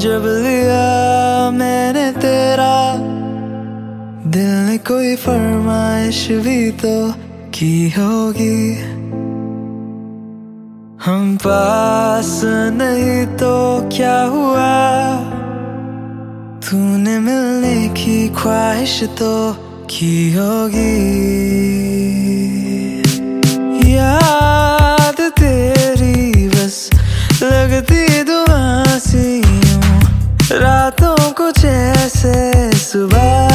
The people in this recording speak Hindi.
जब लिया मैंने तेरा, दिल ने कोई फरमाइश भी तो की होगी। हम पास नहीं तो क्या हुआ, तूने मिलने की ख्वाहिश तो की होगी। याद तेरी बस लगती दुआ सी यूं, रातों कुछ ऐसे सुबह